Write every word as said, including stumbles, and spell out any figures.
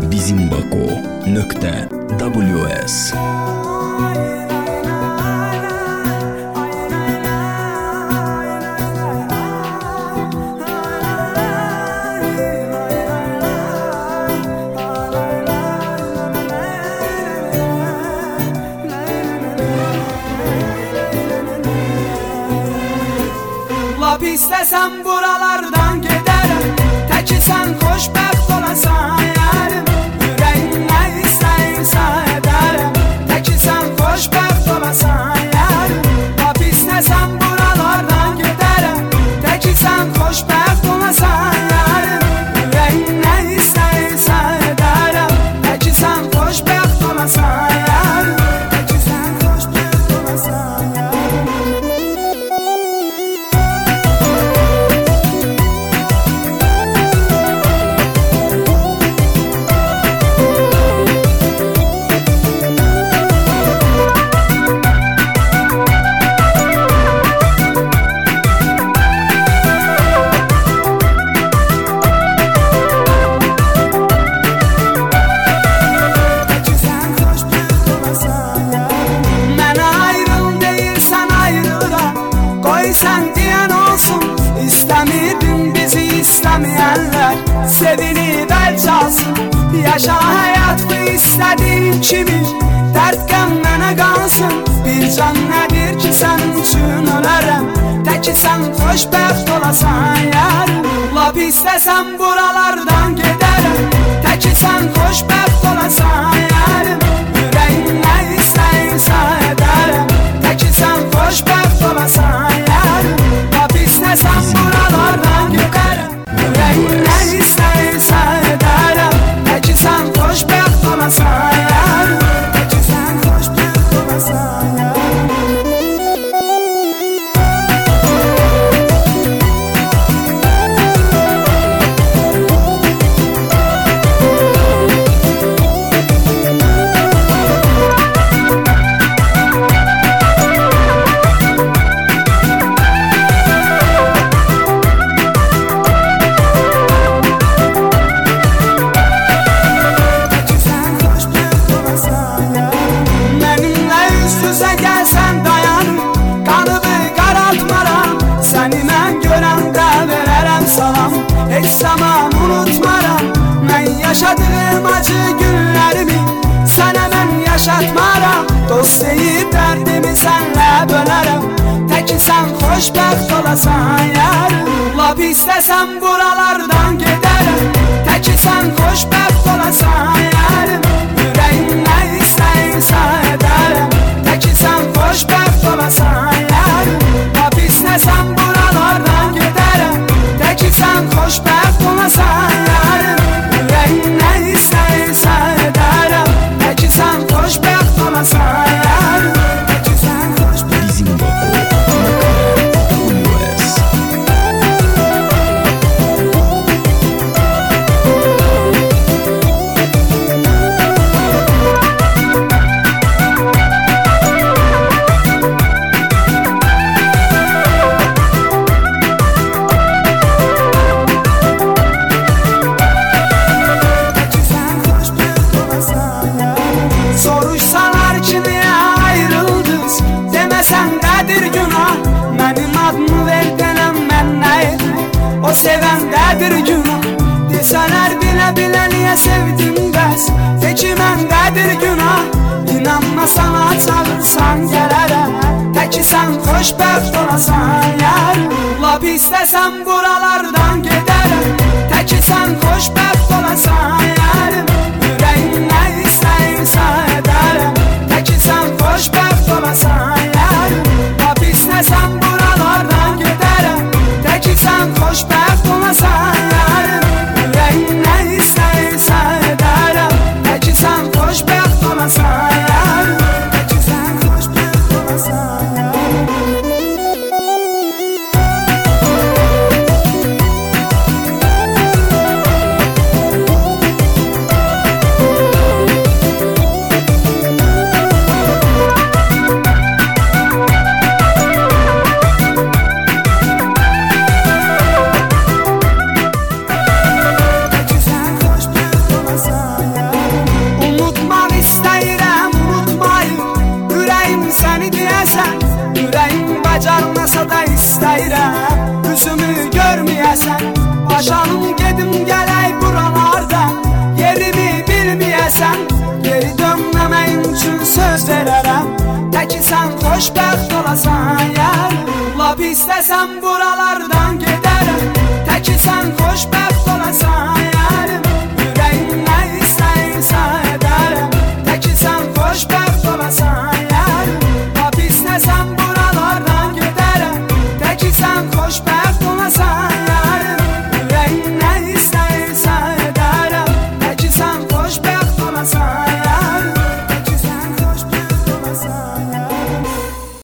bizimbako.ws. Lap istesem buralardan giderim, teki sen xoşbəxt olasan yarim. Yüreğim ne istəyirsə edərəm, teki sen xoşbəxt olasan yarim. Lap istesem buralardan giderim, teki sen xoşbəxt olasan yarim. Yüreğim ne istəyirsə edərəm, teki sen xoşbəxt olasan yarim. Teki sen xoşbəxt olasan yarim. Sen diyen olsun, İstemirdim bizi istemeyenler. Sevinip el çalsın, yaşa hayat bu istediğim kimi. Dert qəmmənə qalsın, bir can nədir ki sənin üçün ölərəm. Təki sən xoşbəxt olasan yarim. Lap istəsəm buralardan gedərəm, təki sən xoşbəxt olasan yarim. Yüreğim nə istəyirsə edərəm, təki sən xoşbəxt olasan yarim. Lap istəsəm buralardan gedərəm, yüreğim nə istəyirsə edərəm, təki sən xoşbəxt olasan yarim. Təki sən xoşbəxt olasan yarim. Heç zaman unutmaram, mən yaşadığım acı günlərimi sənə mən yaşatmaram. Dost deyib dərdimi sənlə bölərəm, təki sən xoşbəxt olasan yarim. Lap istəsəm buralardan gedərəm, təki sən xoşbəxt olasan yarim. Yüreğim nə istəyirsə edərəm, təki sən xoşbəxt olasan yarim. Lap istəsəm buralardan gedərəm, təki sən xoşbəxt olasan yarim. Yüreğim nə istəyirsə edərəm, təki sən xoşbəxt olasan yarim. Təki sən xoşbəxt bizimbako.ws. Soruşsalar ki niye ayrıldınız, demesen nedir günah. Benim adımı ver denəm mən nə edim, o sevəndedir günah. Deseler bile bile niye sevdim bəs, de ki məndedir günah. İnanma sana çağırsan gələrəm, təki sən xoşbəxt olasan yarim. Lap istəsəm buralardan gedərəm, təki sən xoşbəxt olasan yarim. Yüreğim nə istəyirsə edərəm, təki sən xoşbəxt olasan yarim. Lap istəsəm buralardan gedərəm, təki sən xoşbəxt olasan yarim. Yüreğim nə istəyirsə edərəm, təki sən xoşbəxt olasan yarim. Təki sən xoşbəxt olasan yarim. bacarmasa da istəyirəm üzümü görməyəsən. Başanım gedim gələk buralardan, yerimi bilməyəsən. Geri dönməmək üçün söz verərəm, təki sən xoşbəxt olasan yar. Lap istəsən buralardan gedərəm, təki sən xoşbəxt